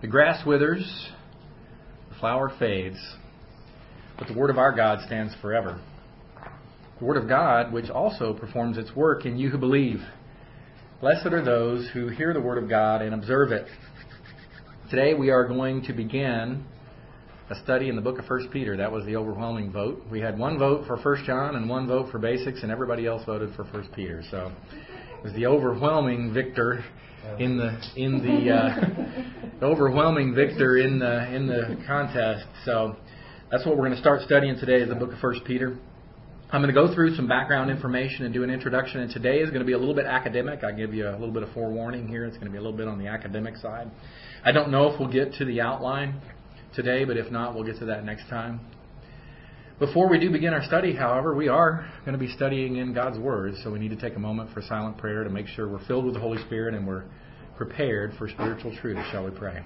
The grass withers, the flower fades, but the word of our God stands forever. The word of God, which also performs its work in you who believe. Blessed are those who hear the word of God and observe it. Today we are going to begin a study in the book of 1 Peter. That was the overwhelming vote. We had one vote for 1 John and one vote for basics, and everybody else voted for 1 Peter. So it was the overwhelming victor in the overwhelming victor in the contest. So that's what we're going to start studying today, is the book of 1 Peter. I'm going to go through some background information and do an introduction. And today is going to be a little bit academic. I give you a little bit of forewarning here. It's going to be a little bit on the academic side. I don't know if we'll get to the outline today, but if not, we'll get to that next time. Before we do begin our study, however, we are going to be studying in God's Word, so we need to take a moment for silent prayer to make sure we're filled with the Holy Spirit and we're prepared for spiritual truth. Shall we pray?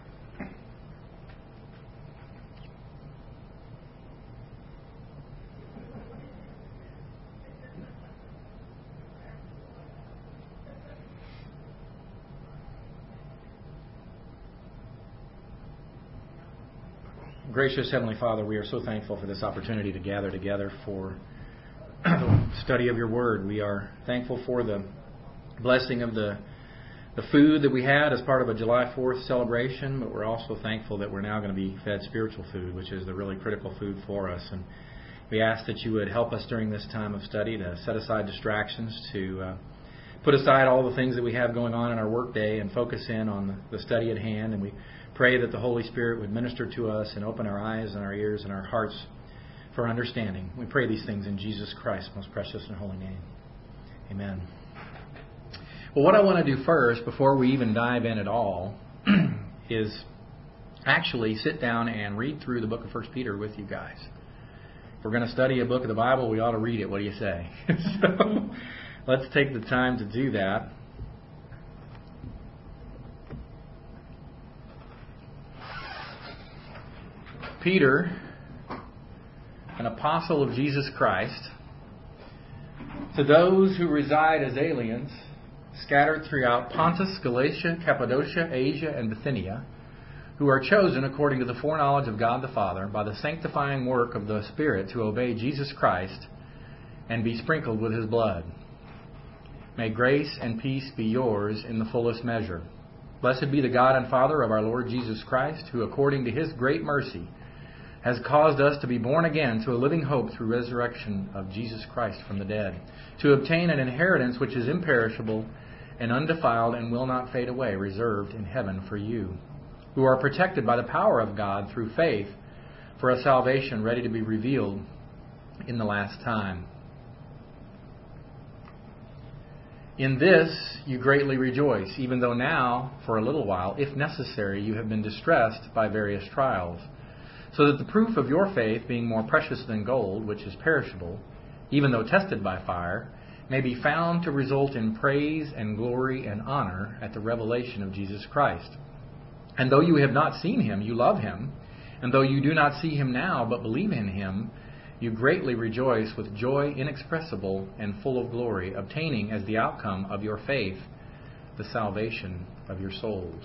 Gracious Heavenly Father, we are so thankful for this opportunity to gather together for the study of your Word. We are thankful for the blessing of the food that we had as part of a July 4th celebration, but we're also thankful that we're now going to be fed spiritual food, which is the really critical food for us. And we ask that you would help us during this time of study to set aside distractions, to put aside all the things that we have going on in our workday and focus in on the study at hand. And we pray that the Holy Spirit would minister to us and open our eyes and our ears and our hearts for understanding. We pray these things in Jesus Christ's most precious and holy name. Amen. Well, what I want to do first, before we even dive in at all, is actually sit down and read through the book of 1 Peter with you guys. If we're going to study a book of the Bible, we ought to read it. What do you say? So let's take the time to do that. Peter, an apostle of Jesus Christ, to those who reside as aliens, scattered throughout Pontus, Galatia, Cappadocia, Asia, and Bithynia, who are chosen according to the foreknowledge of God the Father, by the sanctifying work of the Spirit, to obey Jesus Christ and be sprinkled with His blood. May grace and peace be yours in the fullest measure. Blessed be the God and Father of our Lord Jesus Christ, who according to His great mercy has caused us to be born again to a living hope through resurrection of Jesus Christ from the dead, to obtain an inheritance which is imperishable and undefiled and will not fade away, reserved in heaven for you, who are protected by the power of God through faith for a salvation ready to be revealed in the last time. In this you greatly rejoice, even though now, for a little while, if necessary, you have been distressed by various trials, so that the proof of your faith, being more precious than gold, which is perishable, even though tested by fire, may be found to result in praise and glory and honor at the revelation of Jesus Christ. And though you have not seen Him, you love Him. And though you do not see Him now, but believe in Him, you greatly rejoice with joy inexpressible and full of glory, obtaining as the outcome of your faith the salvation of your souls.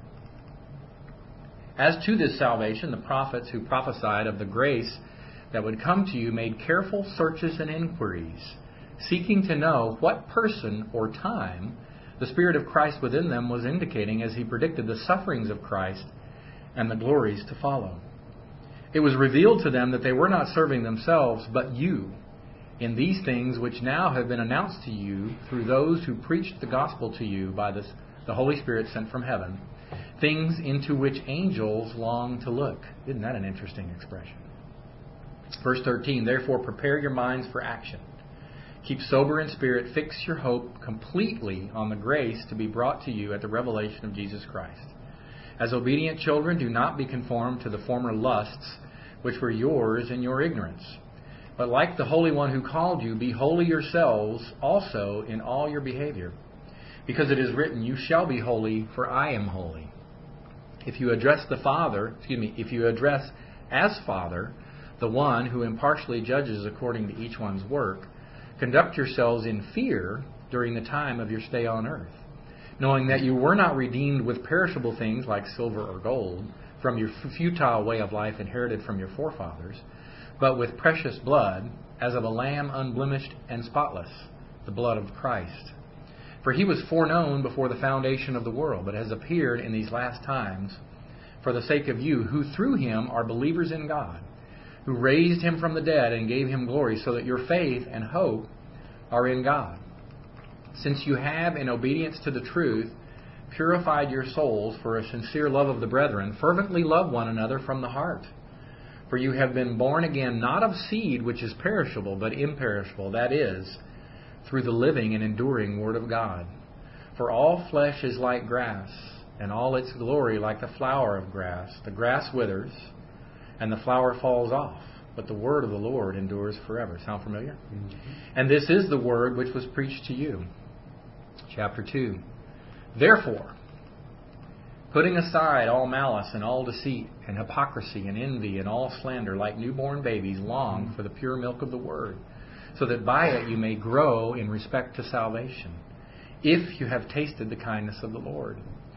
As to this salvation, the prophets who prophesied of the grace that would come to you made careful searches and inquiries, seeking to know what person or time the Spirit of Christ within them was indicating as He predicted the sufferings of Christ and the glories to follow. It was revealed to them that they were not serving themselves, but you, in these things which now have been announced to you through those who preached the gospel to you by the Holy Spirit sent from heaven, things into which angels long to look. Isn't that an interesting expression? Verse 13, therefore prepare your minds for action. Keep sober in spirit, fix your hope completely on the grace to be brought to you at the revelation of Jesus Christ. As obedient children, do not be conformed to the former lusts which were yours in your ignorance. But like the Holy One who called you, be holy yourselves also in all your behavior. Because it is written, you shall be holy, for I am holy. If you address as Father, the one who impartially judges according to each one's work, conduct yourselves in fear during the time of your stay on earth. knowing that you were not redeemed with perishable things like silver or gold from your futile way of life inherited from your forefathers, but with precious blood, as of a lamb unblemished and spotless, the blood of Christ. For he was foreknown before the foundation of the world, but has appeared in these last times for the sake of you, who through him are believers in God, who raised him from the dead and gave him glory, so that your faith and hope are in God. Since you have, in obedience to the truth, purified your souls for a sincere love of the brethren, fervently love one another from the heart. For you have been born again, not of seed which is perishable, but imperishable, that is, through the living and enduring Word of God. For all flesh is like grass, and all its glory like the flower of grass. The grass withers, and the flower falls off, but the word of the Lord endures forever. Sound familiar? Mm-hmm. And this is the word which was preached to you. Chapter 2. Therefore, putting aside all malice and all deceit and hypocrisy and envy and all slander, like newborn babies, long for the pure milk of the word, so that by it you may grow in respect to salvation, if you have tasted the kindness of the Lord.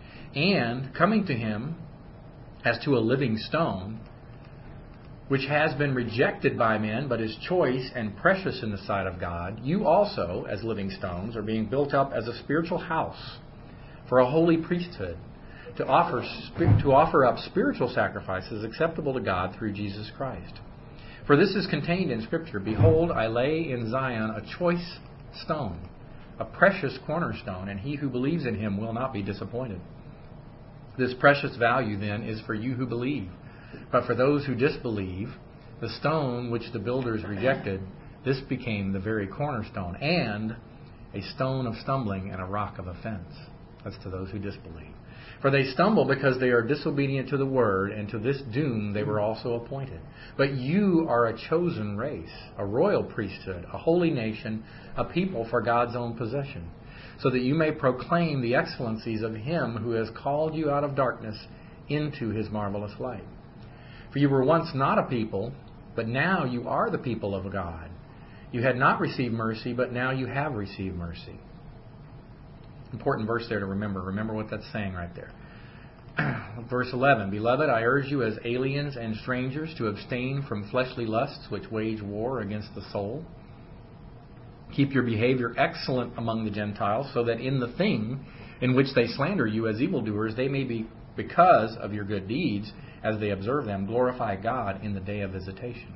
And coming to him as to a living stone, which has been rejected by men, but is choice and precious in the sight of God, you also, as living stones, are being built up as a spiritual house for a holy priesthood, to offer up spiritual sacrifices acceptable to God through Jesus Christ. For this is contained in Scripture, Behold, I lay in Zion a choice stone, a precious cornerstone, and he who believes in him will not be disappointed. This precious value, then, is for you who believe. But for those who disbelieve, the stone which the builders rejected, this became the very cornerstone, and a stone of stumbling and a rock of offense. That's to those who disbelieve. For they stumble because they are disobedient to the word, and to this doom they were also appointed. But you are a chosen race, a royal priesthood, a holy nation, a people for God's own possession, so that you may proclaim the excellencies of him who has called you out of darkness into his marvelous light. For you were once not a people, but now you are the people of God. You had not received mercy, but now you have received mercy. Important verse there to remember. Remember what that's saying right there. Verse 11, Beloved, I urge you as aliens and strangers to abstain from fleshly lusts which wage war against the soul. Keep your behavior excellent among the Gentiles, so that in the thing in which they slander you as evildoers, they may be, because of your good deeds, as they observe them, glorify God in the day of visitation.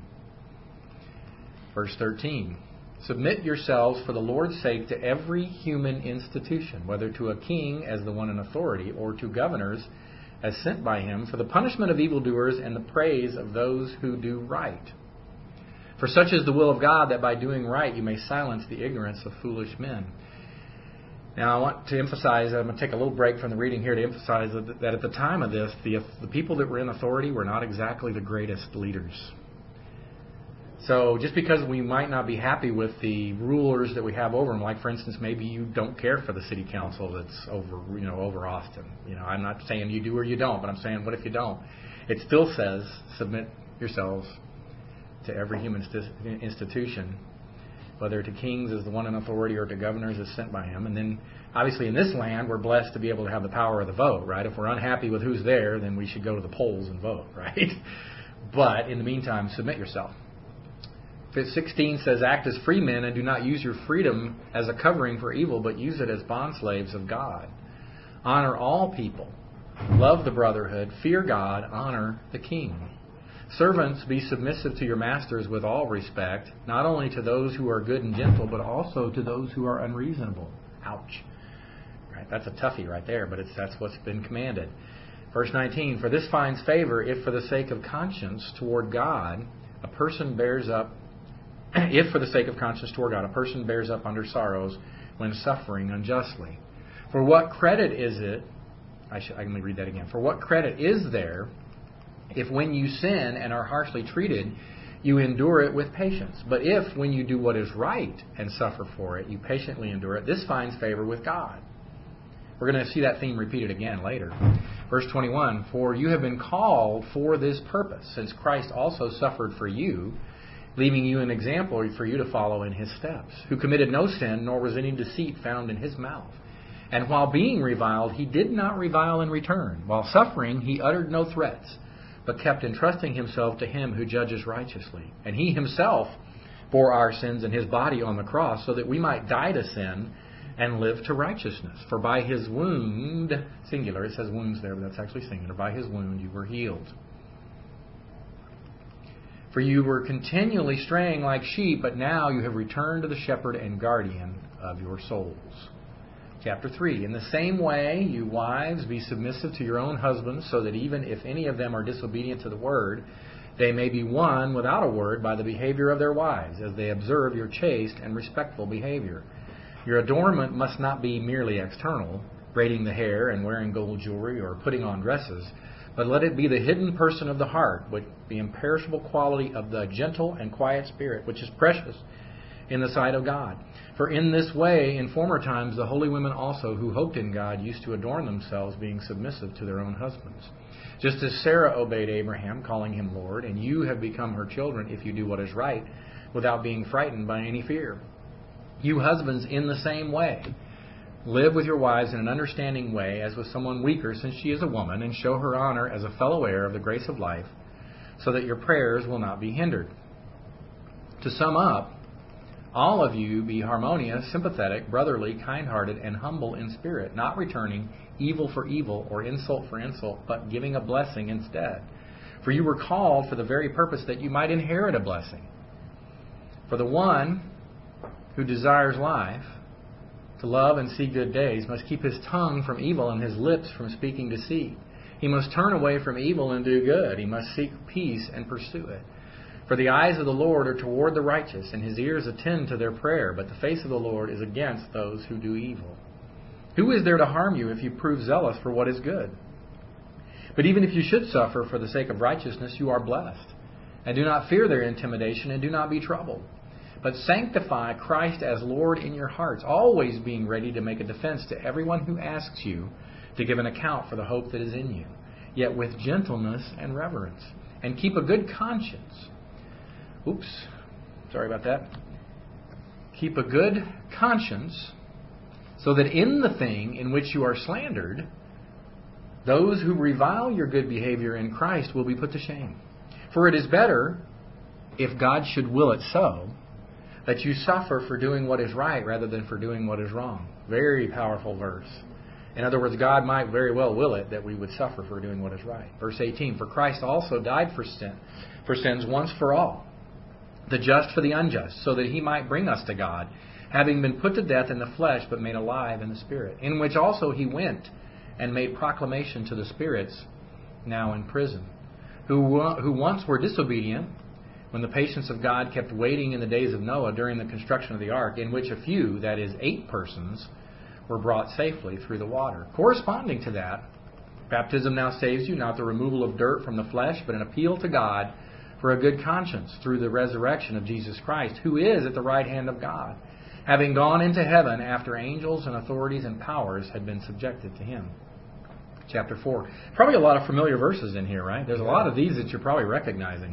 Verse 13, Submit yourselves for the Lord's sake to every human institution, whether to a king as the one in authority, or to governors as sent by him, for the punishment of evildoers and the praise of those who do right. For such is the will of God, that by doing right you may silence the ignorance of foolish men. Now I want to emphasize, I'm going to take a little break from the reading here to emphasize that at the time of this, the people that were in authority were not exactly the greatest leaders. So just because we might not be happy with the rulers that we have over them, like for instance, maybe you don't care for the city council that's over Austin. I'm not saying you do or you don't, but I'm saying what if you don't? It still says submit yourselves to every human institution, whether to kings as the one in authority or to governors as sent by him. And then obviously in this land we're blessed to be able to have the power of the vote, right? If we're unhappy with who's there, then we should go to the polls and vote, right? But in the meantime, submit yourself. 16 says, Act as free men and do not use your freedom as a covering for evil, but use it as bondslaves of God. Honor all people. Love the brotherhood. Fear God. Honor the king. Servants, be submissive to your masters with all respect, not only to those who are good and gentle, but also to those who are unreasonable. Ouch. Right? That's a toughie right there, but that's what's been commanded. Verse 19, For this finds favor if for the sake of conscience toward God, a person bears up under sorrows when suffering unjustly. For what credit is it, let me read that again. For what credit is there if when you sin and are harshly treated, you endure it with patience? But if when you do what is right and suffer for it, you patiently endure it, this finds favor with God. We're going to see that theme repeated again later. Verse 21, For you have been called for this purpose, since Christ also suffered for you, leaving you an example for you to follow in his steps, who committed no sin, nor was any deceit found in his mouth. And while being reviled, he did not revile in return. While suffering, he uttered no threats, but kept entrusting himself to him who judges righteously. And he himself bore our sins in his body on the cross, so that we might die to sin and live to righteousness. For by his wound, singular, it says wounds there, but that's actually singular, by his wound you were healed. For you were continually straying like sheep, but now you have returned to the shepherd and guardian of your souls. Chapter 3. In the same way, you wives, be submissive to your own husbands, so that even if any of them are disobedient to the word, they may be won without a word by the behavior of their wives, as they observe your chaste and respectful behavior. Your adornment must not be merely external, braiding the hair and wearing gold jewelry or putting on dresses, but let it be the hidden person of the heart, with the imperishable quality of the gentle and quiet spirit, which is precious in the sight of God. For in this way, in former times, the holy women also who hoped in God used to adorn themselves, being submissive to their own husbands. Just as Sarah obeyed Abraham, calling him Lord, and you have become her children if you do what is right, without being frightened by any fear. You husbands, in the same way, live with your wives in an understanding way, as with someone weaker, since she is a woman, and show her honor as a fellow heir of the grace of life, so that your prayers will not be hindered. To sum up, all of you be harmonious, sympathetic, brotherly, kind-hearted, and humble in spirit, not returning evil for evil or insult for insult, but giving a blessing instead. For you were called for the very purpose that you might inherit a blessing. For the one who desires life, to love and see good days, must keep his tongue from evil and his lips from speaking deceit. He must turn away from evil and do good. He must seek peace and pursue it. For the eyes of the Lord are toward the righteous, and his ears attend to their prayer, but the face of the Lord is against those who do evil. Who is there to harm you if you prove zealous for what is good? But even if you should suffer for the sake of righteousness, you are blessed. And do not fear their intimidation, and do not be troubled. But sanctify Christ as Lord in your hearts, always being ready to make a defense to everyone who asks you to give an account for the hope that is in you, yet with gentleness and reverence. And keep a good conscience. Sorry about that. Keep a good conscience, so that in the thing in which you are slandered, those who revile your good behavior in Christ will be put to shame. For it is better, if God should will it so, that you suffer for doing what is right rather than for doing what is wrong. Very powerful verse. In other words, God might very well will it that we would suffer for doing what is right. Verse 18, for Christ also died for sins once for all, the just for the unjust, so that he might bring us to God, having been put to death in the flesh, but made alive in the Spirit, in which also he went and made proclamation to the spirits now in prison, who once were disobedient, when the patience of God kept waiting in the days of Noah during the construction of the ark, in which a few, that is 8 persons, were brought safely through the water. Corresponding to that, baptism now saves you, not the removal of dirt from the flesh, but an appeal to God for a good conscience through the resurrection of Jesus Christ, who is at the right hand of God, having gone into heaven after angels and authorities and powers had been subjected to him. Chapter 4. Probably a lot of familiar verses in here, right? There's a lot of these that you're probably recognizing.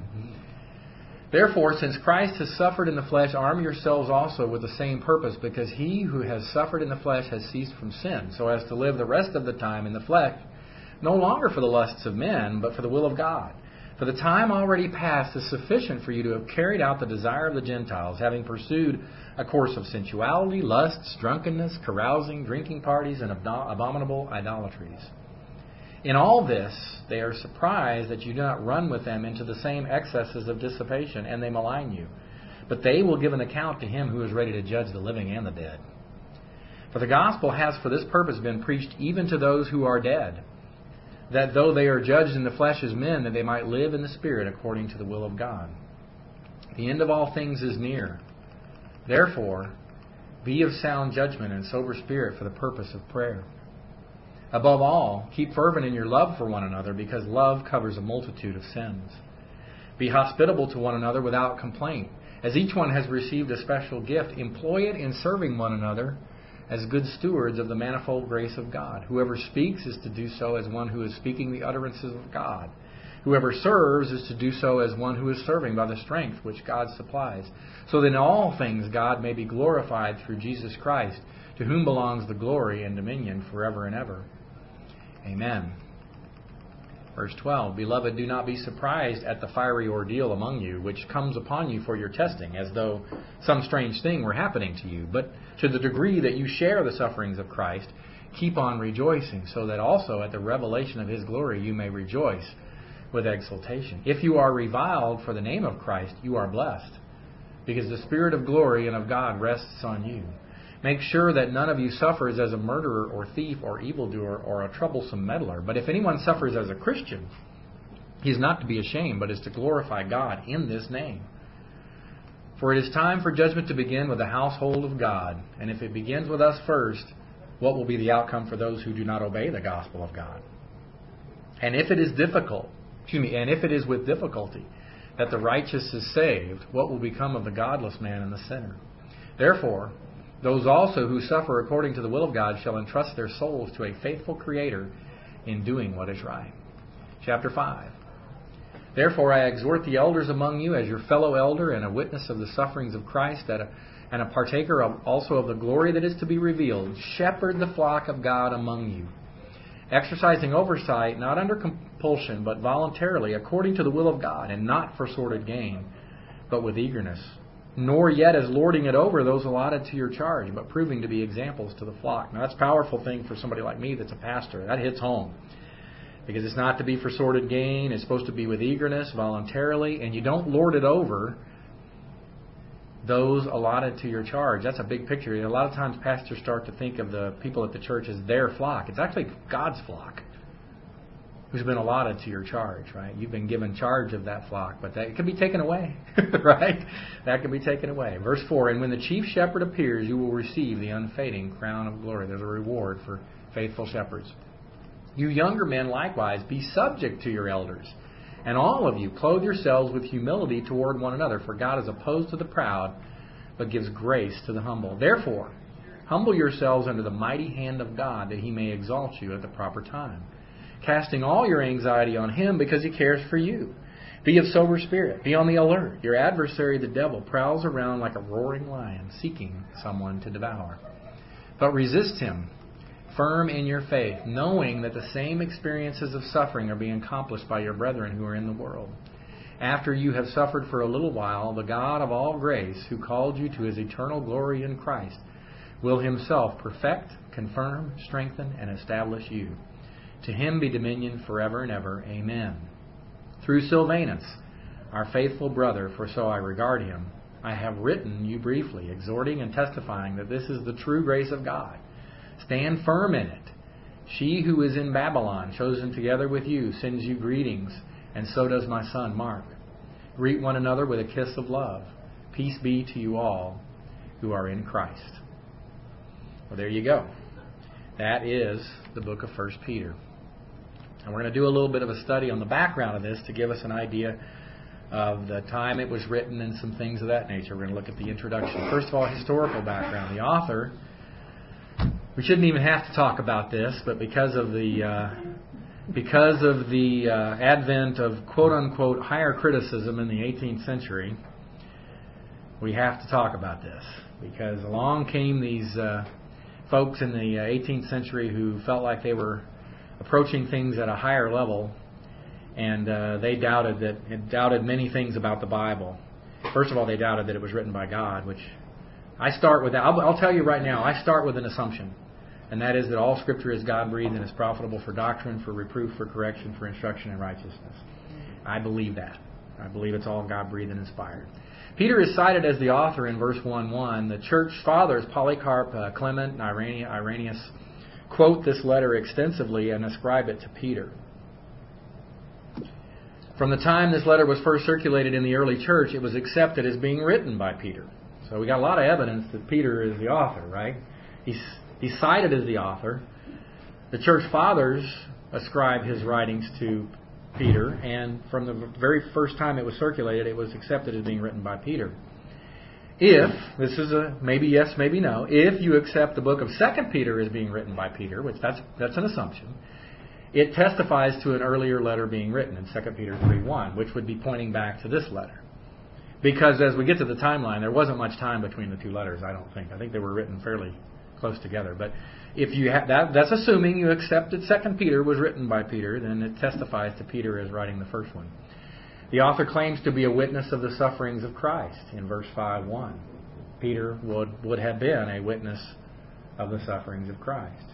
Therefore, since Christ has suffered in the flesh, arm yourselves also with the same purpose, because he who has suffered in the flesh has ceased from sin, so as to live the rest of the time in the flesh, no longer for the lusts of men, but for the will of God. For the time already past is sufficient for you to have carried out the desire of the Gentiles, having pursued a course of sensuality, lusts, drunkenness, carousing, drinking parties, and abominable idolatries. In all this, they are surprised that you do not run with them into the same excesses of dissipation, and they malign you. But they will give an account to him who is ready to judge the living and the dead. For the gospel has for this purpose been preached even to those who are dead, that though they are judged in the flesh as men, that they might live in the Spirit according to the will of God. The end of all things is near. Therefore, be of sound judgment and sober spirit for the purpose of prayer. Above all, keep fervent in your love for one another, because love covers a multitude of sins. Be hospitable to one another without complaint. As each one has received a special gift, employ it in serving one another as good stewards of the manifold grace of God. Whoever speaks is to do so as one who is speaking the utterances of God. Whoever serves is to do so as one who is serving by the strength which God supplies, so that in all things God may be glorified through Jesus Christ, to whom belongs the glory and dominion forever and ever. Amen. Verse 12, Beloved, do not be surprised at the fiery ordeal among you, which comes upon you for your testing, as though some strange thing were happening to you. But to the degree that you share the sufferings of Christ, keep on rejoicing, so that also at the revelation of His glory you may rejoice with exultation. If you are reviled for the name of Christ, you are blessed, because the Spirit of glory and of God rests on you. Make sure that none of you suffers as a murderer or thief or evildoer or a troublesome meddler. But if anyone suffers as a Christian, he is not to be ashamed, but is to glorify God in this name. For it is time for judgment to begin with the household of God. And if it begins with us first, what will be the outcome for those who do not obey the gospel of God? And if it is with difficulty that the righteous is saved, what will become of the godless man and the sinner? Therefore, those also who suffer according to the will of God shall entrust their souls to a faithful Creator in doing what is right. Chapter 5. Therefore I exhort the elders among you as your fellow elder and a witness of the sufferings of Christ and a partaker also of the glory that is to be revealed. Shepherd the flock of God among you, exercising oversight not under compulsion but voluntarily according to the will of God, and not for sordid gain but with eagerness. Nor yet as lording it over those allotted to your charge, but proving to be examples to the flock. Now that's a powerful thing for somebody like me that's a pastor. That hits home. Because it's not to be for sordid gain. It's supposed to be with eagerness, voluntarily. And you don't lord it over those allotted to your charge. That's a big picture. A lot of times pastors start to think of the people at the church as their flock. It's actually God's flock who's been allotted to your charge, right? You've been given charge of that flock, but that can be taken away, right? That can be taken away. Verse 4, And when the chief shepherd appears, you will receive the unfading crown of glory. There's a reward for faithful shepherds. You younger men likewise, be subject to your elders. And all of you, clothe yourselves with humility toward one another, for God is opposed to the proud, but gives grace to the humble. Therefore, humble yourselves under the mighty hand of God, that He may exalt you at the proper time, casting all your anxiety on Him because He cares for you. Be of sober spirit. Be on the alert. Your adversary, the devil, prowls around like a roaring lion, seeking someone to devour. But resist him, firm in your faith, knowing that the same experiences of suffering are being accomplished by your brethren who are in the world. After you have suffered for a little while, the God of all grace, who called you to His eternal glory in Christ, will Himself perfect, confirm, strengthen, and establish you. To Him be dominion forever and ever. Amen. Through Silvanus, our faithful brother, for so I regard him, I have written you briefly, exhorting and testifying that this is the true grace of God. Stand firm in it. She who is in Babylon, chosen together with you, sends you greetings, and so does my son Mark. Greet one another with a kiss of love. Peace be to you all who are in Christ. Well, there you go. That is the book of 1 Peter. And we're going to do a little bit of a study on the background of this to give us an idea of the time it was written and some things of that nature. We're going to look at the introduction. First of all, historical background. The author, we shouldn't even have to talk about this, but because of the advent of quote-unquote higher criticism in the 18th century, we have to talk about this. Because along came these folks in the 18th century who felt like they were approaching things at a higher level, and they doubted many things about the Bible. First of all, they doubted that it was written by God, which I start with that. I'll tell you right now, I start with an assumption, and that is that all Scripture is God-breathed and is profitable for doctrine, for reproof, for correction, for instruction in righteousness. I believe that. I believe it's all God-breathed and inspired. Peter is cited as the author in verse 1:1. The church fathers, Polycarp, Clement, and Irenaeus, quote this letter extensively and ascribe it to Peter. From the time this letter was first circulated in the early church, it was accepted as being written by Peter. So we got a lot of evidence that Peter is the author, right? He's cited as the author. The church fathers ascribe his writings to Peter, and from the very first time it was circulated, it was accepted as being written by Peter. If, this is a maybe yes, maybe no, if you accept the book of 2 Peter as being written by Peter, which that's an assumption, it testifies to an earlier letter being written in 2 Peter 3:1, which would be pointing back to this letter. Because as we get to the timeline, there wasn't much time between the two letters, I don't think. I think they were written fairly close together. But if you have that's assuming you accept that 2 Peter was written by Peter, then it testifies to Peter as writing the first one. The author claims to be a witness of the sufferings of Christ in verse 5:1. Peter would have been a witness of the sufferings of Christ.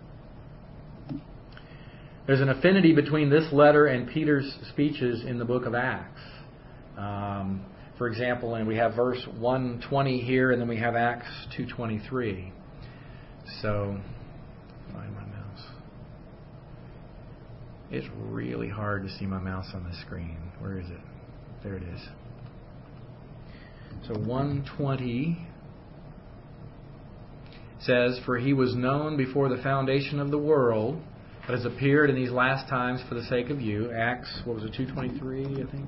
There's an affinity between this letter and Peter's speeches in the book of Acts. For example, and we have verse 120 here, and then we have Acts 2:23. So, find my mouse. It's really hard to see my mouse on the screen. Where is it? There it is. So 120 says, "For he was known before the foundation of the world, but has appeared in these last times for the sake of you." Acts, 2:23, I think.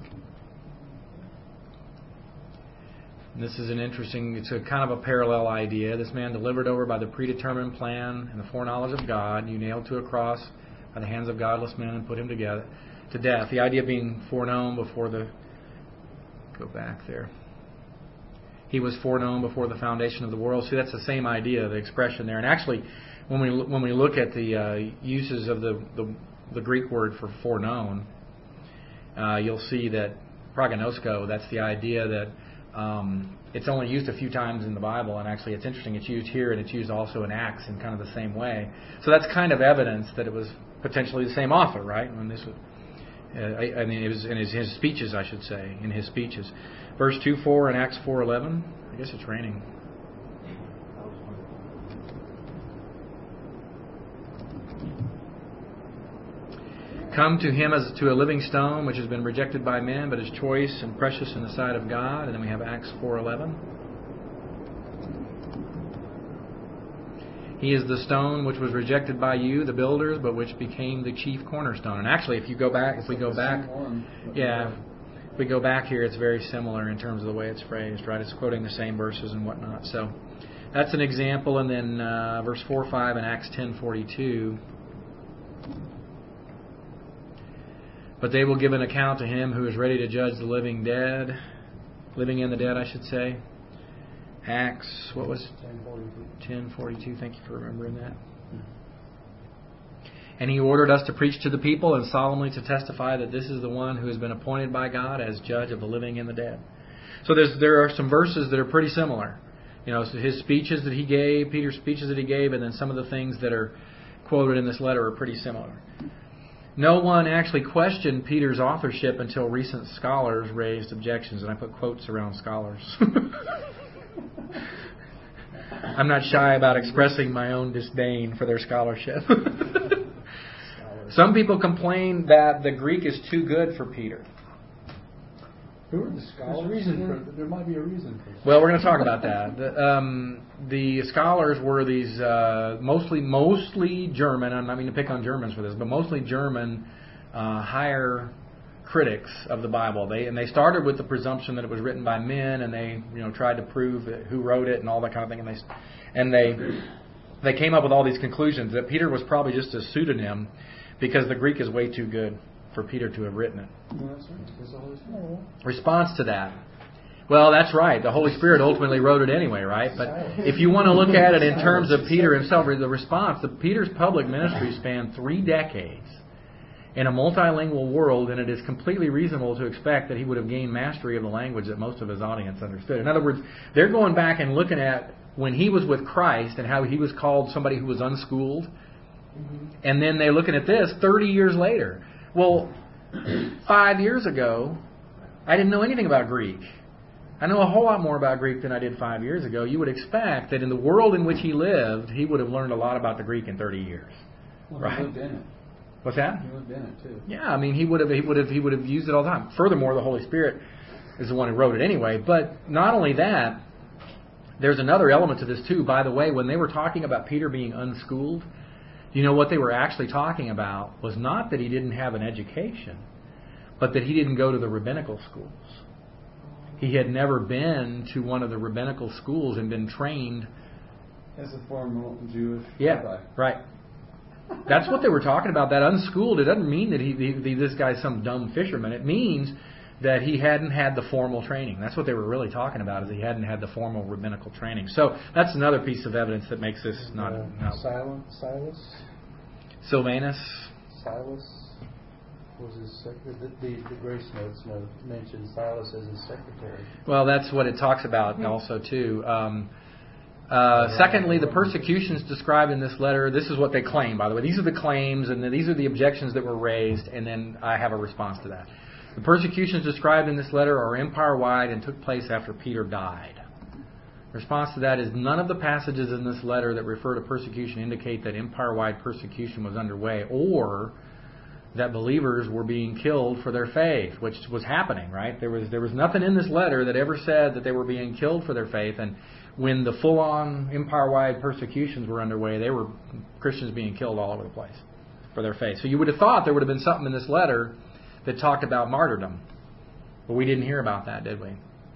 And this is it's a kind of a parallel idea. This man delivered over by the predetermined plan and the foreknowledge of God, you nailed to a cross by the hands of godless men and put him to death. The idea of being foreknown before go back there. He was foreknown before the foundation of the world. See, that's the same idea, the expression there. And actually, when we look at the uses of the Greek word for foreknown, you'll see that prognosko, that's the idea that it's only used a few times in the Bible, and actually it's interesting, it's used here and it's used also in Acts in kind of the same way. So that's kind of evidence that it was potentially the same author, right? When this was, it was in his speeches, I should say, in his speeches. Verse 2:4 and Acts 4:11. I guess it's raining. "Come to him as to a living stone, which has been rejected by men, but is choice and precious in the sight of God." And then we have Acts 4:11. "He is the stone which was rejected by you, the builders, but which became the chief cornerstone." And actually, if we go back here, it's very similar in terms of the way it's phrased, right? It's quoting the same verses and whatnot. So that's an example. And then verse 4-5 in Acts 10:42. "But they will give an account to him who is ready to judge the living in the dead, I should say." Acts, 10:42. Thank you for remembering that. "And he ordered us to preach to the people and solemnly to testify that this is the one who has been appointed by God as judge of the living and the dead." So there are some verses that are pretty similar. So his speeches that he gave, Peter's speeches that he gave, and then some of the things that are quoted in this letter are pretty similar. No one actually questioned Peter's authorship until recent scholars raised objections, and I put quotes around scholars. I'm not shy about expressing my own disdain for their scholarship. Some people complain that the Greek is too good for Peter. Who are the scholars? There might be a reason for that. Well, we're going to talk about that. The scholars were these mostly German. I'm not meaning to pick on Germans for this, but mostly German higher critics of the Bible. They started with the presumption that it was written by men, and they tried to prove who wrote it and all that kind of thing. And they came up with all these conclusions that Peter was probably just a pseudonym because the Greek is way too good for Peter to have written it. Response to that. Well, that's right. The Holy Spirit ultimately wrote it anyway, right? But if you want to look at it in terms of Peter himself, the response, Peter's public ministry spanned 3 decades in a multilingual world, and it is completely reasonable to expect that he would have gained mastery of the language that most of his audience understood. In other words, they're going back and looking at when he was with Christ and how he was called somebody who was unschooled, and then they're looking at this 30 years later. Well, 5 years ago, I didn't know anything about Greek. I know a whole lot more about Greek than I did 5 years ago. You would expect that in the world in which he lived, he would have learned a lot about the Greek in 30 years. Well, right? He lived in it. What's that? He lived in it too. Yeah, I mean, he would have used it all the time. Furthermore, the Holy Spirit is the one who wrote it anyway. But not only that, there's another element to this too. By the way, when they were talking about Peter being unschooled, you know what they were actually talking about was not that he didn't have an education, but that he didn't go to the rabbinical schools. He had never been to one of the rabbinical schools and been trained as a formal Jewish rabbi. Right. That's what they were talking about. That unschooled, it doesn't mean that this guy's some dumb fisherman. It means that he hadn't had the formal training. That's what they were really talking about, is he hadn't had the formal rabbinical training. So that's another piece of evidence that makes this not... Silas? Silvanus? Silas was his secretary. The Grace Notes mentioned Silas as his secretary. Well, that's what it talks about also, too. Secondly, the persecutions described in this letter, this is what they claim, by the way. These are the claims, and these are the objections that were raised, and then I have a response to that. The persecutions described in this letter are empire-wide and took place after Peter died. The response to that is none of the passages in this letter that refer to persecution indicate that empire-wide persecution was underway or that believers were being killed for their faith, which was happening, right? There was nothing in this letter that ever said that they were being killed for their faith, and when the full-on empire-wide persecutions were underway, they were Christians being killed all over the place for their faith. So you would have thought there would have been something in this letter that talked about martyrdom. But we didn't hear about that, did we?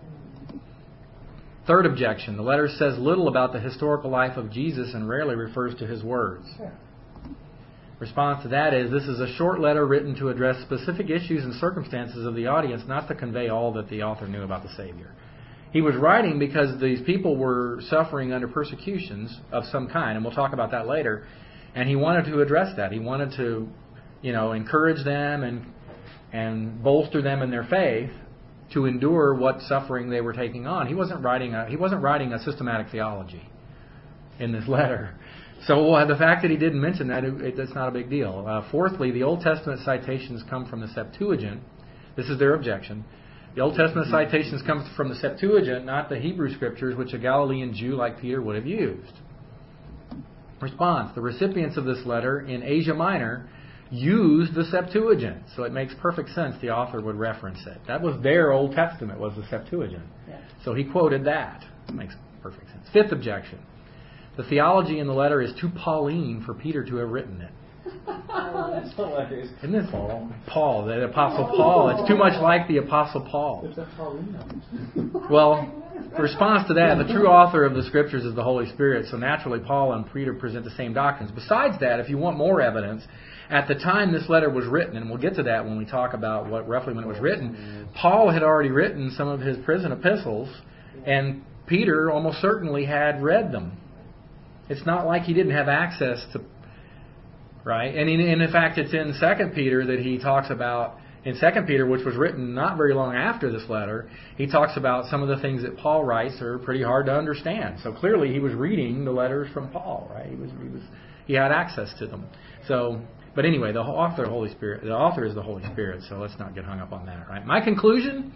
Third objection. The letter says little about the historical life of Jesus and rarely refers to his words. Response to that is this is a short letter written to address specific issues and circumstances of the audience, not to convey all that the author knew about the Savior. He was writing because these people were suffering under persecutions of some kind, and we'll talk about that later, and he wanted to address that. He wanted to, encourage them and bolster them in their faith to endure what suffering they were taking on. He wasn't writing a systematic theology in this letter. So the fact that he didn't mention that, that's not a big deal. Fourthly, the Old Testament citations come from the Septuagint. This is their objection. The Old Testament citations come from the Septuagint, not the Hebrew Scriptures, which a Galilean Jew like Peter would have used. Response. The recipients of this letter in Asia Minor used the Septuagint, so it makes perfect sense the author would reference it. That was their Old Testament, was the Septuagint. Yeah. So he quoted that. It makes perfect sense. Fifth objection. The theology in the letter is too Pauline for Peter to have written it. That's hilarious. Isn't it? Paul, the Apostle Paul. It's too much like the Apostle Paul. It's a Pauline. Well, in response to that, the true author of the Scriptures is the Holy Spirit, so naturally Paul and Peter present the same doctrines. Besides that, if you want more evidence, at the time this letter was written, and we'll get to that when we talk about roughly when it was written, Paul had already written some of his prison epistles, and Peter almost certainly had read them. It's not like he didn't have access to, right? And in fact, it's in 2 Peter that he talks about, in 2 Peter, which was written not very long after this letter, he talks about some of the things that Paul writes are pretty hard to understand. So clearly he was reading the letters from Paul, right? He had access to them. So, but anyway, the author is the Holy Spirit, so let's not get hung up on that, right? My conclusion,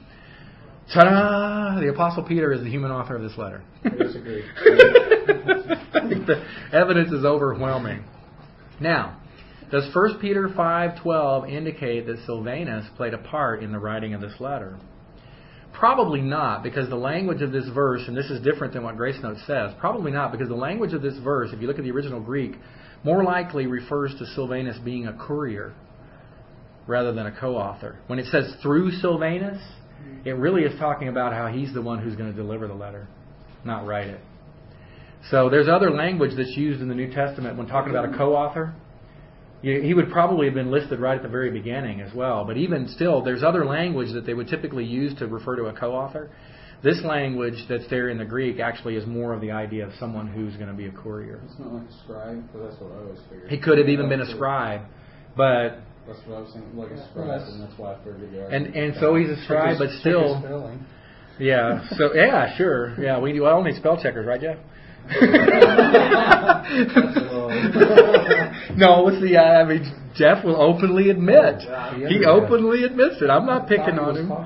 ta-da! The Apostle Peter is the human author of this letter. I disagree. I think the evidence is overwhelming. Now, does 1 Peter 5:12 indicate that Silvanus played a part in the writing of this letter? Probably not, because the language of this verse, and this is different than what Grace Note says, probably not, because the language of this verse, if you look at the original Greek, more likely refers to Silvanus being a courier rather than a co-author. When it says through Silvanus, it really is talking about how he's the one who's going to deliver the letter, not write it. So there's other language that's used in the New Testament when talking about a co-author. He would probably have been listed right at the very beginning as well. But even still, there's other language that they would typically use to refer to a co-author. This language that's there in the Greek actually is more of the idea of someone who's going to be a courier. It's not like a scribe, but that's what I always figured. He could have even been a scribe, but... That's what I was thinking, like a scribe, and that's why I figured the And so he's a scribe, but still... Yeah, so, yeah, sure. Yeah, we all need spell checkers, right, Jeff? No, Jeff will openly admit. He openly admits it. I'm not picking on him.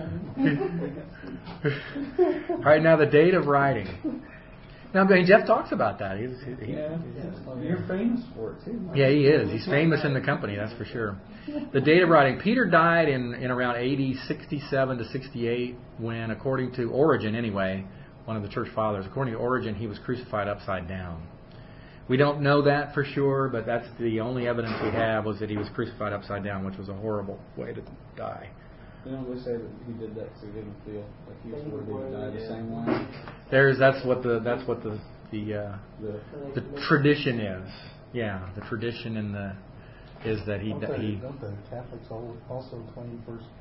All right, now the date of writing. Now, Jeff talks about that. You're famous for it, too. Yeah, he is. He's famous in the company, that's for sure. The date of writing. Peter died in around AD 67 to 68 when, according to Origen anyway, one of the church fathers, according to Origen, he was crucified upside down. We don't know that for sure, but that's the only evidence we have was that he was crucified upside down, which was a horrible way to die. They say that he did that so he didn't feel like he was worthy to die the same way. That's what the tradition is. Yeah, the tradition and is that Don't the Catholics also claim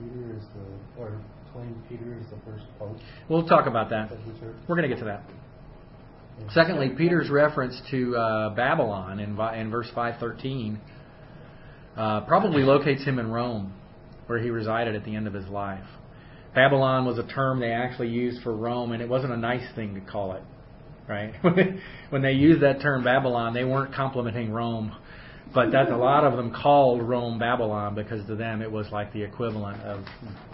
claim Peter as the first pope? We'll talk about that. Of the church? We're going to get to that. Secondly, Peter's reference to Babylon in verse 5:13 probably locates him in Rome, where he resided at the end of his life. Babylon was a term they actually used for Rome, and it wasn't a nice thing to call it, right? When they used that term Babylon, they weren't complimenting Rome, but that's a lot of them called Rome Babylon because to them it was like the equivalent of,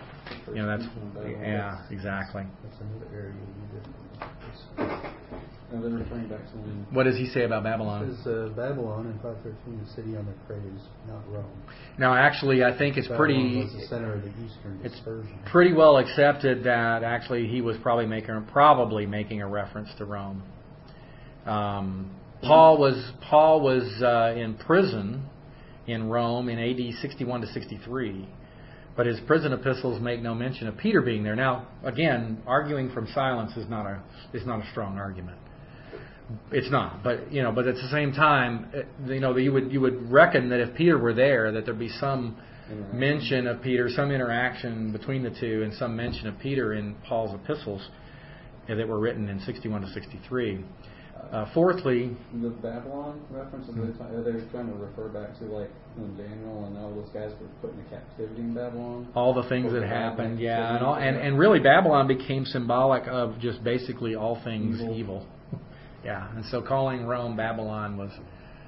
exactly. That's another area you did. And then returning back to when... What does he say about Babylon? It says Babylon in 513, the city on the praise, not Rome. Now, actually, I think it's Babylon was the center of the Eastern dispersion. Pretty well accepted that actually he was probably making a reference to Rome. Paul was in prison in Rome in AD 61 to 63, but his prison epistles make no mention of Peter being there. Now, again, arguing from silence is not a strong argument. It's not, but at the same time, you would reckon that if Peter were there, that there'd be some mention of Peter, some interaction between the two, and some mention of Peter in Paul's epistles that were written in 61 to 63. Fourthly, the Babylon reference, are they trying to refer back to like when Daniel and all those guys were put into captivity in Babylon? All the things that happened, and really Babylon became symbolic of just basically all things evil. Yeah, and so calling Rome Babylon was,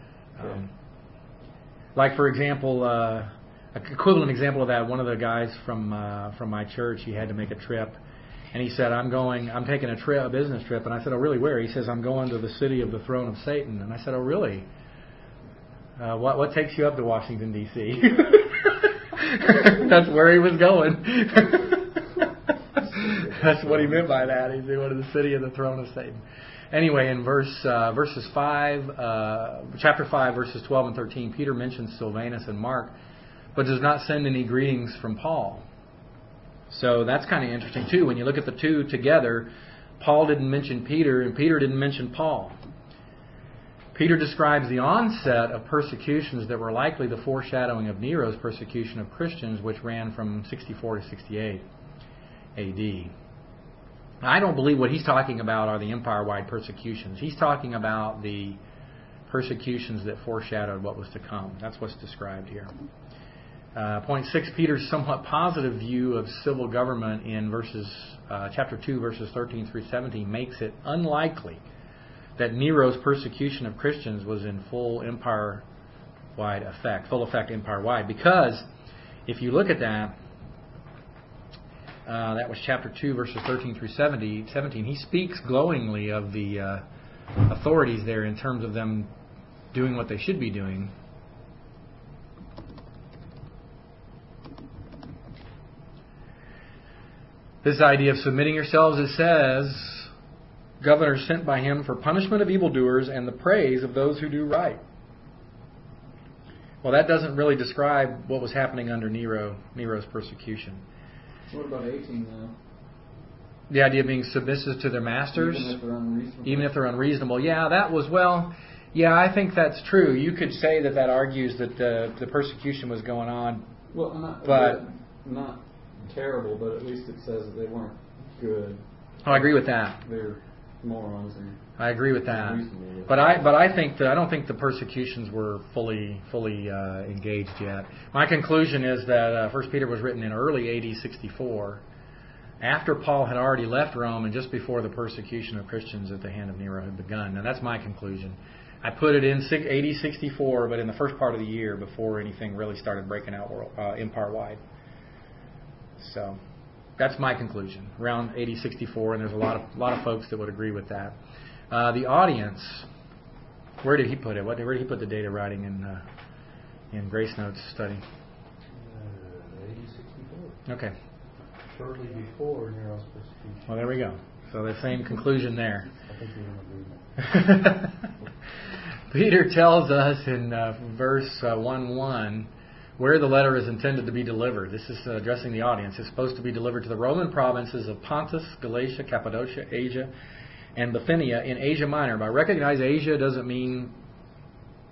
like for example, an equivalent example of that. One of the guys from my church, he had to make a trip, and he said, "I'm taking a business trip." And I said, "Oh, really? Where?" He says, "I'm going to the city of the throne of Satan." And I said, "Oh, really? What takes you up to Washington D.C.?" That's where he was going. That's what he meant by that. He's going to the city of the throne of Satan. Anyway, in chapter 5, verses 12 and 13, Peter mentions Silvanus and Mark, but does not send any greetings from Paul. So that's kind of interesting too. When you look at the two together, Paul didn't mention Peter, and Peter didn't mention Paul. Peter describes the onset of persecutions that were likely the foreshadowing of Nero's persecution of Christians, which ran from 64 to 68 AD. I don't believe what he's talking about are the empire-wide persecutions. He's talking about the persecutions that foreshadowed what was to come. That's what's described here. Point 6, Peter's somewhat positive view of civil government in chapter 2, verses 13 through 17 makes it unlikely that Nero's persecution of Christians was in full effect empire-wide. Because if you look at that, that was chapter 2, verses 13 through 17. He speaks glowingly of the authorities there in terms of them doing what they should be doing. This idea of submitting yourselves, it says, governors sent by him for punishment of evildoers and the praise of those who do right. Well, that doesn't really describe what was happening under Nero's persecution. What about 18 though? The idea of being submissive to their masters, even if they're unreasonable. Yeah, that was, I think that's true. You could say that argues that the persecution was going on. Well, not terrible, but at least it says that they weren't good. Oh, I agree with that. They're morons. I agree with that. But I think that I don't think the persecutions were fully engaged yet. My conclusion is that 1 Peter was written in early AD 64, after Paul had already left Rome and just before the persecution of Christians at the hand of Nero had begun. Now that's my conclusion. I put it in AD 64, but in the first part of the year before anything really started breaking out empire-wide. So that's my conclusion, around AD 64, and there's a lot of folks that would agree with that. The audience, where did he put it? Where did he put the data writing in Grace Notes study? AD 64. Okay. Shortly before Nero's persecution. Well, there we go. So the same conclusion there. I think we're in agreement. Peter tells us in verse 1:1 where the letter is intended to be delivered. This is addressing the audience. It's supposed to be delivered to the Roman provinces of Pontus, Galatia, Cappadocia, Asia, and Bithynia in Asia Minor. By recognize Asia doesn't mean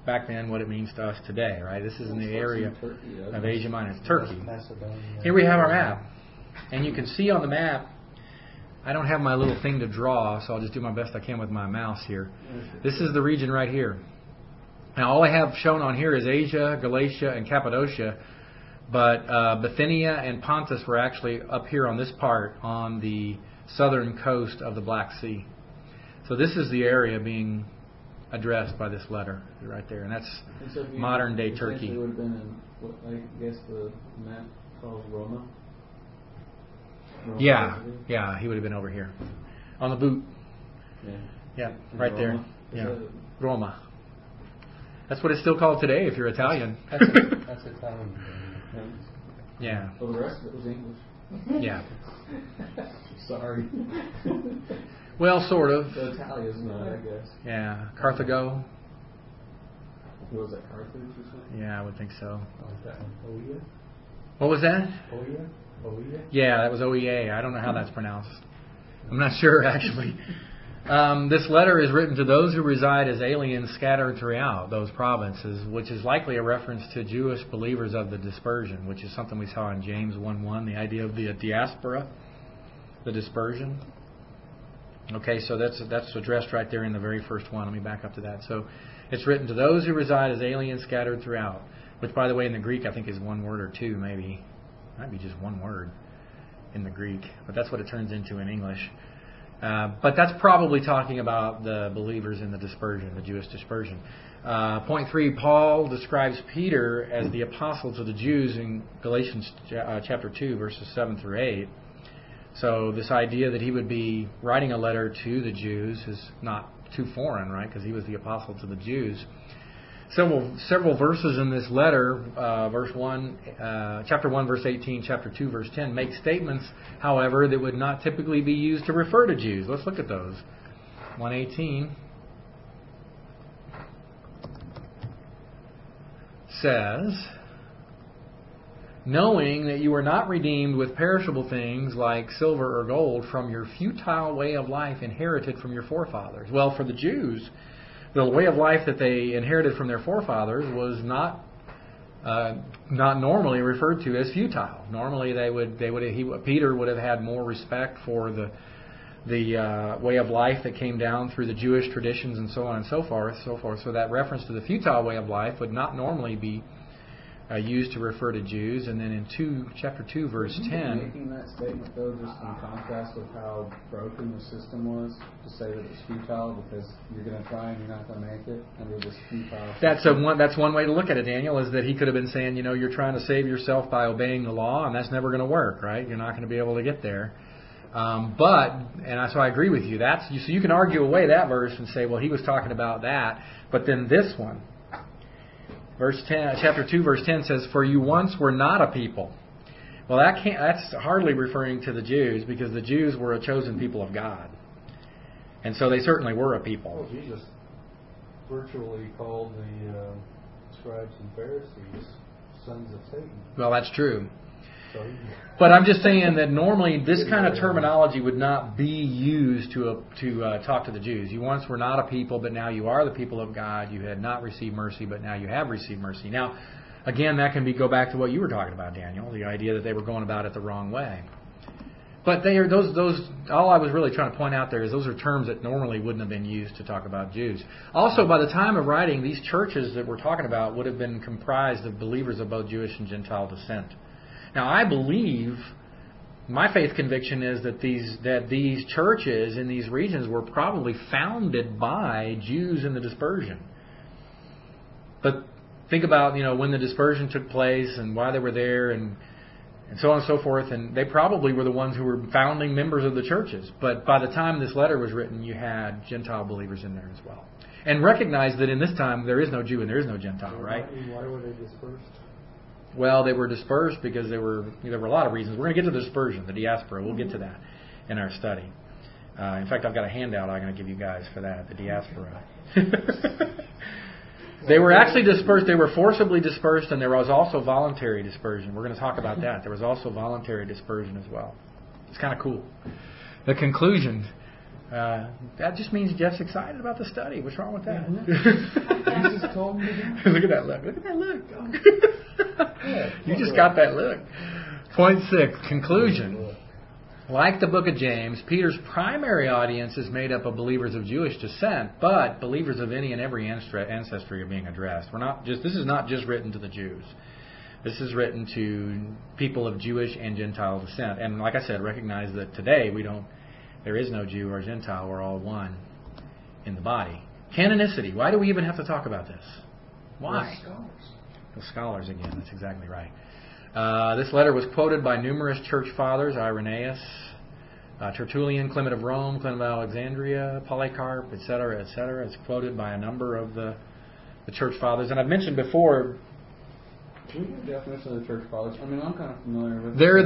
back then what it means to us today, right? This is in the area Turkey, of Asia Minor. It's Turkey. Macedonia. Here we have our map. And you can see on the map, I don't have my little thing to draw, so I'll just do my best I can with my mouse here. This is the region right here. Now, all I have shown on here is Asia, Galatia, and Cappadocia, but Bithynia and Pontus were actually up here on this part on the southern coast of the Black Sea. So this is the area being addressed by this letter right there, and that's modern-day Turkey. It would have been in, what I guess the map calls Roma. Yeah, he would have been over here on the boot. Yeah, right there. Roma. Yeah, Roma. That's what it's still called today if you're Italian. That's Italian. Yeah. Well, the rest of it was English. Yeah. Sorry. Well, sort of. The Italians know, I guess. Yeah, Carthago. Was that Carthage or something? Yeah, I would think so. Oia? What was that? Oia? Yeah, that was OEA. I don't know how that's pronounced. I'm not sure, actually. This letter is written to those who reside as aliens scattered throughout those provinces, which is likely a reference to Jewish believers of the dispersion, which is something we saw in James 1:1, the idea of the diaspora, the dispersion. Okay, so that's addressed right there in the very first one. Let me back up to that. So it's written to those who reside as aliens scattered throughout, which, by the way, in the Greek I think is one word or two, maybe. Might be just one word in the Greek, but that's what it turns into in English. But that's probably talking about the believers in the dispersion, the Jewish dispersion. Point 3, Paul describes Peter as the apostle to the Jews in Galatians chapter 2, verses 7 through 8. So this idea that he would be writing a letter to the Jews is not too foreign, right? Because he was the apostle to the Jews. Several verses in this letter, chapter 1, verse 18, chapter 2, verse 10, make statements, however, that would not typically be used to refer to Jews. Let's look at those. 1:18 says, knowing that you are not redeemed with perishable things like silver or gold from your futile way of life inherited from your forefathers. Well, for the Jews, the way of life that they inherited from their forefathers was not normally referred to as futile. Normally, Peter would have had more respect for the way of life that came down through the Jewish traditions and so on and so forth. So that reference to the futile way of life would not normally be used to refer to Jews. And then in chapter 2, verse 10... Making that statement, though, just in contrast with how broken the system was, to say that it's futile because you're going to try and you're not going to make it under this futile system. That's one way to look at it, Daniel, is that he could have been saying, you're trying to save yourself by obeying the law, and that's never going to work, right? You're not going to be able to get there. So I agree with you. So you can argue away that verse and say, well, he was talking about that. But then this one, chapter 2, verse 10 says, "For you once were not a people." Well, that's hardly referring to the Jews, because the Jews were a chosen people of God, and so they certainly were a people. Well, Jesus virtually called the scribes and Pharisees sons of Satan. Well, that's true. So But I'm just saying that normally this kind of terminology would not be used to talk to the Jews. You once were not a people, but now you are the people of God. You had not received mercy, but now you have received mercy. Now, again, that can go back to what you were talking about, Daniel, the idea that they were going about it the wrong way. But they are those. All I was really trying to point out there is those are terms that normally wouldn't have been used to talk about Jews. Also, by the time of writing, these churches that we're talking about would have been comprised of believers of both Jewish and Gentile descent. Now, I believe, my faith conviction is that these churches in these regions were probably founded by Jews in the dispersion. But think about, when the dispersion took place and why they were there and so on and so forth. And they probably were the ones who were founding members of the churches. But by the time this letter was written, you had Gentile believers in there as well. And recognize that in this time, there is no Jew and there is no Gentile, right? Why were they dispersed? Well, they were dispersed because there were a lot of reasons. We're going to get to the dispersion, the diaspora. We'll get to that in our study. In fact, I've got a handout I'm going to give you guys for that, the diaspora. They were actually dispersed. They were forcibly dispersed, and there was also voluntary dispersion. We're going to talk about that. There was also voluntary dispersion as well. It's kind of cool. The conclusion. That just means Jeff's excited about the study. What's wrong with that? Jesus told me to do. Look at that look. Look at that look. You just got that look. Point 6, conclusion. Like the book of James, Peter's primary audience is made up of believers of Jewish descent, but believers of any and every ancestry are being addressed. This is not just written to the Jews. This is written to people of Jewish and Gentile descent. And like I said, recognize that today there is no Jew or Gentile. We're all one in the body. Canonicity. Why do we even have to talk about this? Why? The scholars again. That's exactly right. This letter was quoted by numerous church fathers: Irenaeus, Tertullian, Clement of Rome, Clement of Alexandria, Polycarp, etc., etc. It's quoted by a number of the church fathers. And I've mentioned before, Can we get a definition of the church fathers? I mean, I'm kind of familiar with. they're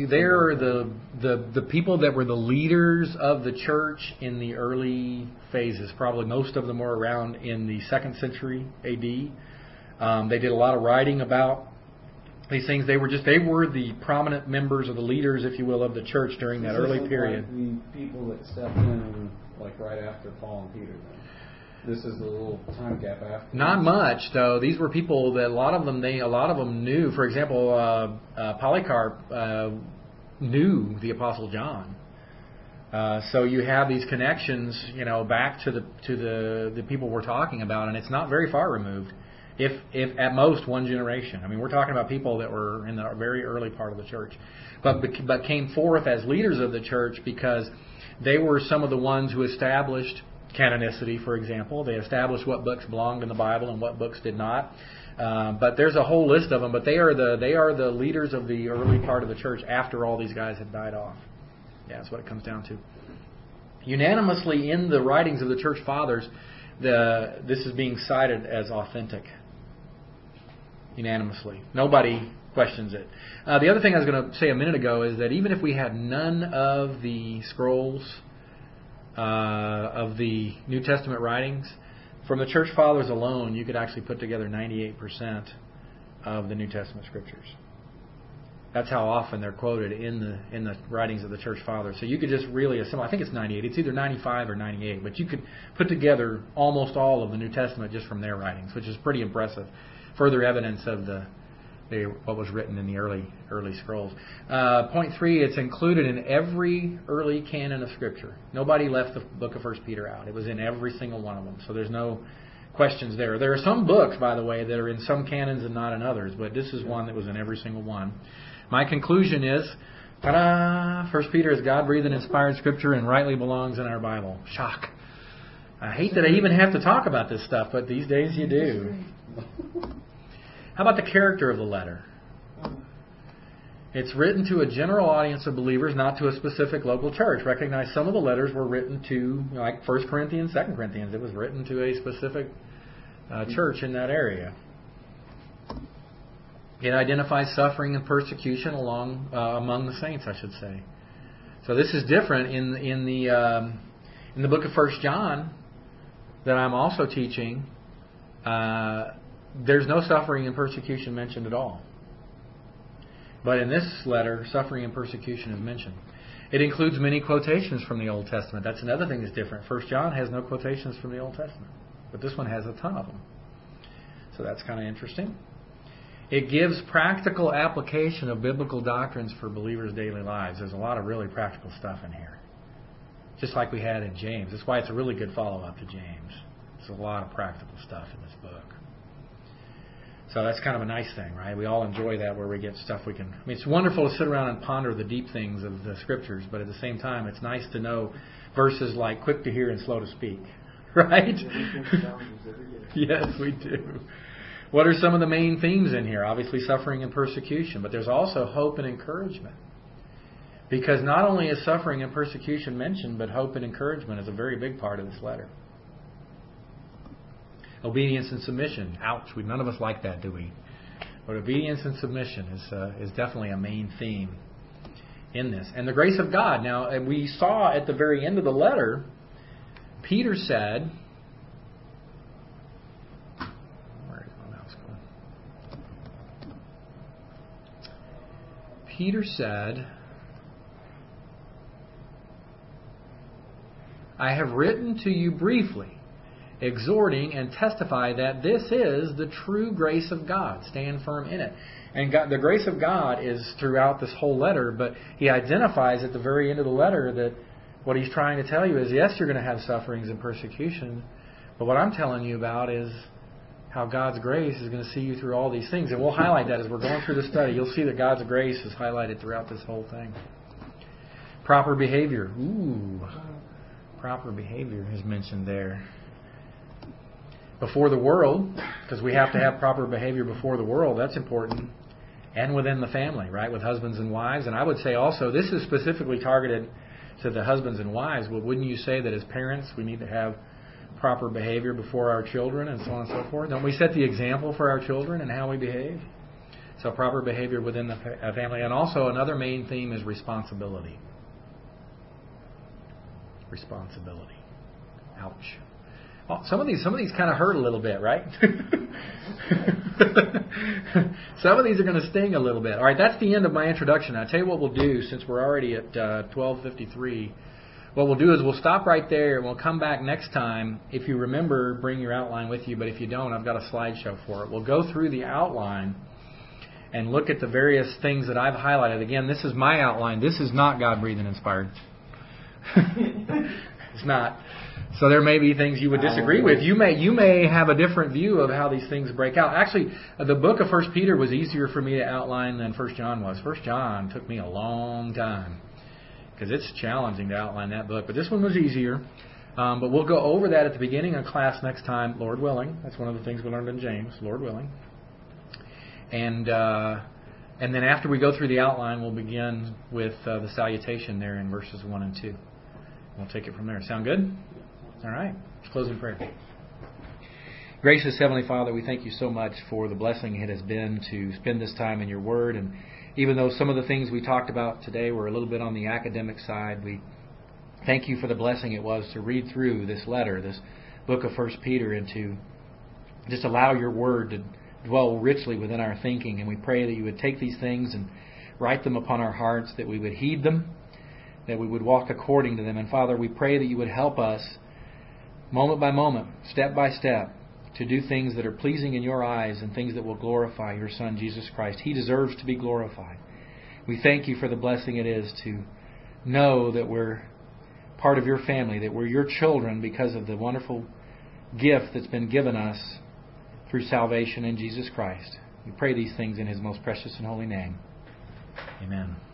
the people that were the leaders of the church in the early phases. Probably most of them were around in the 2nd century A.D. They did a lot of writing about these things. They were the prominent members or the leaders, if you will, of the church during that early period. Like the people that stepped in, like right after Paul and Peter. Then this is the little time gap after. Not much, though. These were people that a lot of them knew. For example, Polycarp knew the Apostle John. So you have these connections, back to the people we're talking about, and it's not very far removed. If at most one generation. I mean, we're talking about people that were in the very early part of the church, but came forth as leaders of the church because they were some of the ones who established canonicity, for example. They established what books belonged in the Bible and what books did not. But there's a whole list of them. But they are the leaders of the early part of the church after all these guys had died off. Yeah, that's what it comes down to. Unanimously in the writings of the church fathers, this is being cited as authentic. Unanimously. Nobody questions it. The other thing I was going to say a minute ago is that even if we had none of the scrolls of the New Testament writings, from the church fathers alone, you could actually put together 98% of the New Testament scriptures. That's how often they're quoted in the writings of the church fathers. So you could just really assume, I think it's 98. It's either 95 or 98. But you could put together almost all of the New Testament just from their writings, which is pretty impressive. Further evidence of what was written in the early scrolls. Point 3, it's included in every early canon of Scripture. Nobody left the book of 1 Peter out. It was in every single one of them. So there's no questions there. There are some books, by the way, that are in some canons and not in others, but this is one that was in every single one. My conclusion is, ta-da! 1 Peter is God-breathed and inspired Scripture and rightly belongs in our Bible. Shock. I hate that I even have to talk about this stuff, but these days you do. How about the character of the letter? It's written to a general audience of believers, not to a specific local church. Recognize some of the letters were written to, like 1 Corinthians, 2 Corinthians. It was written to a specific church in that area. It identifies suffering and persecution among the saints, I should say. So this is different in the book of 1 John that I'm also teaching. There's no suffering and persecution mentioned at all. But in this letter, suffering and persecution is mentioned. It includes many quotations from the Old Testament. That's another thing that's different. 1 John has no quotations from the Old Testament, but this one has a ton of them. So that's kind of interesting. It gives practical application of biblical doctrines for believers' daily lives. There's a lot of really practical stuff in here, just like we had in James. That's why it's a really good follow-up to James. There's a lot of practical stuff in this book. So that's kind of a nice thing, right? We all enjoy that, where we get stuff we can... I mean, it's wonderful to sit around and ponder the deep things of the Scriptures, but at the same time, it's nice to know verses like quick to hear and slow to speak, right? Yes, we do. What are some of the main themes in here? Obviously, suffering and persecution, but there's also hope and encouragement. Because not only is suffering and persecution mentioned, but hope and encouragement is a very big part of this letter. Obedience and submission. Ouch, none of us like that, do we? But obedience and submission is definitely a main theme in this. And the grace of God. Now, we saw at the very end of the letter, Peter said... Where is my mouse going? Peter said, I have written to you briefly, exhorting, and testify that this is the true grace of God. Stand firm in it. And God, the grace of God is throughout this whole letter, but he identifies at the very end of the letter that what he's trying to tell you is, yes, you're going to have sufferings and persecution, but what I'm telling you about is how God's grace is going to see you through all these things. And we'll highlight that as we're going through the study. You'll see that God's grace is highlighted throughout this whole thing. Proper behavior. Ooh. Proper behavior is mentioned there. Before the world, because we have to have proper behavior before the world, that's important. And within the family, right, with husbands and wives. And I would say also, this is specifically targeted to the husbands and wives. But wouldn't you say that as parents, we need to have proper behavior before our children and so on and so forth? Don't we set the example for our children and how we behave? So proper behavior within the family. And also another main theme is responsibility. Responsibility. Ouch. Well, some of these kind of hurt a little bit, right? Some of these are going to sting a little bit. All right, that's the end of my introduction. I'll tell you what we'll do, since we're already at 12:53. What we'll do is we'll stop right there and we'll come back next time. If you remember, bring your outline with you, but if you don't, I've got a slideshow for it. We'll go through the outline and look at the various things that I've highlighted. Again, this is my outline. This is not God-breathed and inspired. It's not. So there may be things you would disagree with. You may have a different view of how these things break out. Actually, the book of 1 Peter was easier for me to outline than 1 John was. 1 John took me a long time because it's challenging to outline that book. But this one was easier. But we'll go over that at the beginning of class next time, Lord willing. That's one of the things we learned in James, Lord willing. And then after we go through the outline, we'll begin with the salutation there in verses 1 and 2. We'll take it from there. Sound good? All right. Let's close in prayer. Gracious Heavenly Father, we thank you so much for the blessing it has been to spend this time in your Word. And even though some of the things we talked about today were a little bit on the academic side, we thank you for the blessing it was to read through this letter, this book of 1 Peter, and to just allow your Word to dwell richly within our thinking. And we pray that you would take these things and write them upon our hearts, that we would heed them, that we would walk according to them. And Father, we pray that you would help us moment by moment, step by step, to do things that are pleasing in your eyes and things that will glorify your Son, Jesus Christ. He deserves to be glorified. We thank you for the blessing it is to know that we're part of your family, that we're your children because of the wonderful gift that's been given us through salvation in Jesus Christ. We pray these things in His most precious and holy name. Amen.